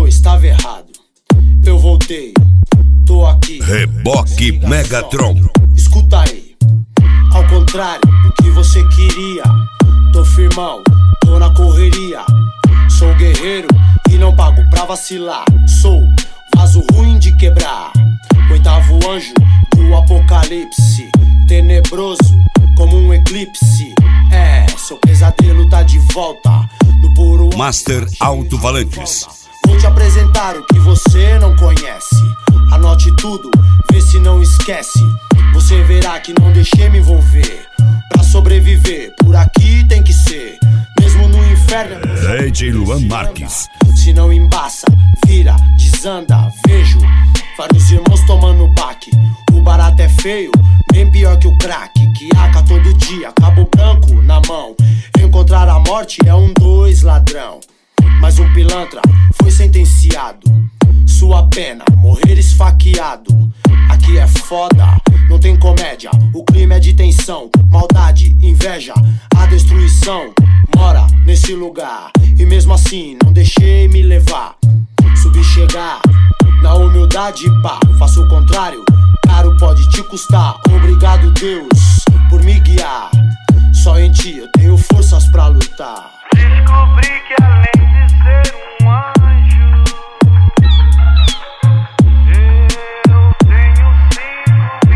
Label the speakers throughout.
Speaker 1: estava errado. Eu voltei, tô aqui.
Speaker 2: Reboque Megatron.
Speaker 1: Escuta aí, ao contrário do que você queria, tô firmão, tô na correria. Sou guerreiro e não pago pra vacilar. Sou vaso ruim de quebrar, oitavo anjo do apocalipse, tenebroso como um eclipse. É, seu pesadelo tá de volta no puro
Speaker 2: Master Alto Valantes.
Speaker 1: Vou te apresentar o que você não conhece. Anote tudo, vê se não esquece. Você verá que não deixei me envolver. Pra sobreviver, por aqui tem que ser. Mesmo no inferno
Speaker 2: DJ Luan Marques.
Speaker 1: Se não embaça, vira, desanda. Vejo vários irmãos tomando baque. O barato é feio, bem pior que o crack. Que aca todo dia, cabo branco na mão. Encontrar a morte é 2 ladrão. Mas um pilantra foi sentenciado. Sua pena, morrer esfaqueado. Aqui é foda, não tem comédia. O clima é de tensão, maldade, inveja. A destruição mora nesse lugar. E mesmo assim não deixei me levar. Subi chegar na humildade, pá. Faço o contrário, caro pode te custar. Obrigado Deus por me guiar. Só em ti eu tenho forças pra lutar.
Speaker 3: Descobri que além de ser um anjo, eu tenho 5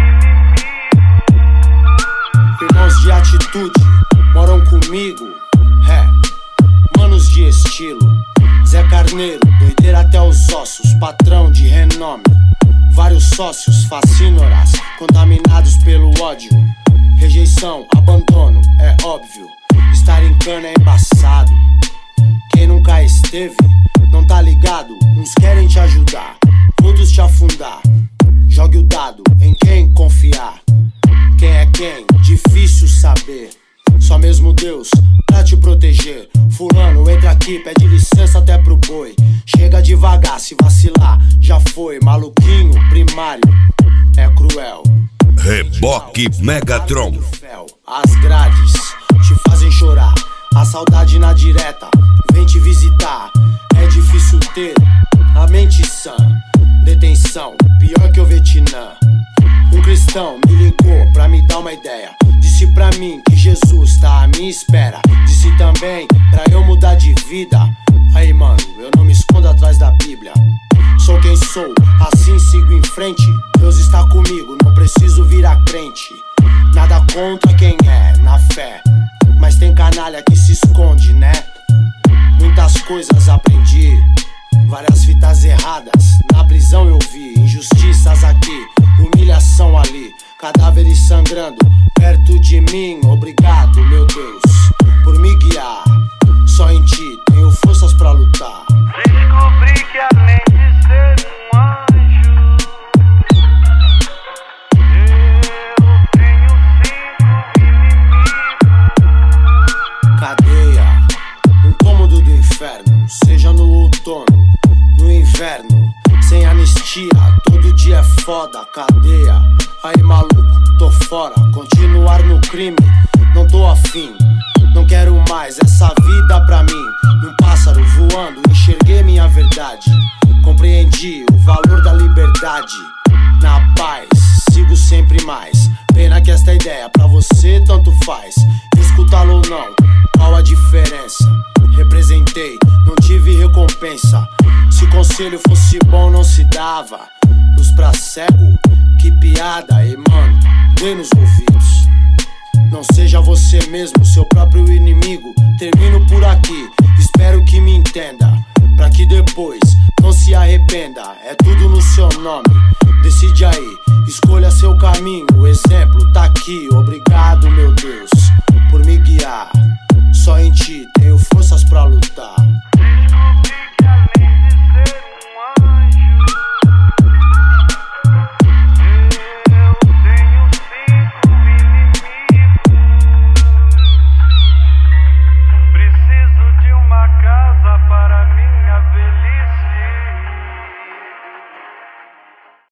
Speaker 3: inimigos.
Speaker 1: Irmãos de atitude moram comigo. Manos de estilo. Zé Carneiro, doideira até os ossos. Patrão de renome. Vários sócios, fascínoras, contaminados pelo ódio. Rejeição, abandono, é óbvio. Estar em cana é embaçado. Quem nunca esteve, não tá ligado. Uns querem te ajudar, outros te afundar. Jogue o dado em quem confiar. Quem é quem? Difícil saber. Só mesmo Deus pra te proteger. Fulano, entra aqui, pede licença até pro boi. Chega devagar, se vacilar, já foi. Maluquinho, primário, é cruel.
Speaker 2: Reboque Megatron.
Speaker 1: As grades te fazem chorar. A saudade na direta vem te visitar. É difícil ter a mente sã. Detenção, pior que o Vietnã. Um cristão me ligou pra me dar uma ideia. Disse pra mim que Jesus tá à minha espera. Disse também pra eu mudar de vida. Aí mano, eu não me escondo atrás da Bíblia. Sou quem sou, assim sigo em frente. Deus está comigo, não preciso virar crente. Nada contra quem é na fé, mas tem canalha que se esconde, né? Muitas coisas aprendi, várias fitas erradas. Na prisão eu vi injustiças aqui, humilhação ali, cadáveres sangrando perto de mim. Obrigado, meu Deus, por me guiar. Só em ti tenho forças pra lutar.
Speaker 3: Descobri que além de ser um anjo, eu tenho 5 inimigos.
Speaker 1: Cadeia, um cômodo do inferno. Seja no outono, no inverno, sem anistia, todo dia é foda. Cadeia, aí maluco, tô fora. Continuar no crime, não tô afim. Não quero mais essa vida pra mim. Num pássaro voando, enxerguei minha verdade. Compreendi o valor da liberdade. Na paz, sigo sempre mais. Pena que esta ideia pra você tanto faz. Escutá-lo ou não, qual a diferença? Representei, não tive recompensa. Se conselho fosse bom não se dava. Luz pra cego, que piada. E mano, dê nos ouvidos. Não seja você mesmo, seu próprio inimigo. Termino por aqui, espero que me entenda. Pra que depois não se arrependa. É tudo no seu nome, decide aí, escolha seu caminho. O exemplo tá aqui, obrigado meu Deus por me guiar. Só em ti tenho forças pra lutar.